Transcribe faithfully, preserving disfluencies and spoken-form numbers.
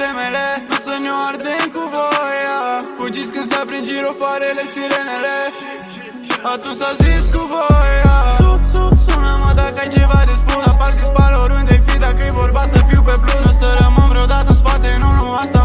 temele, nu să ne ardem cu voia. Fugiți când se aprind girofoarele, sirenele, atunci s-a zis cu voia. Sună-mă dacă ai ceva de spus, dar parcă-ți par oriunde-i fi. Dacă-i vorba să fiu pe plus, nu să rămân vreodată în spate, nu, nu, asta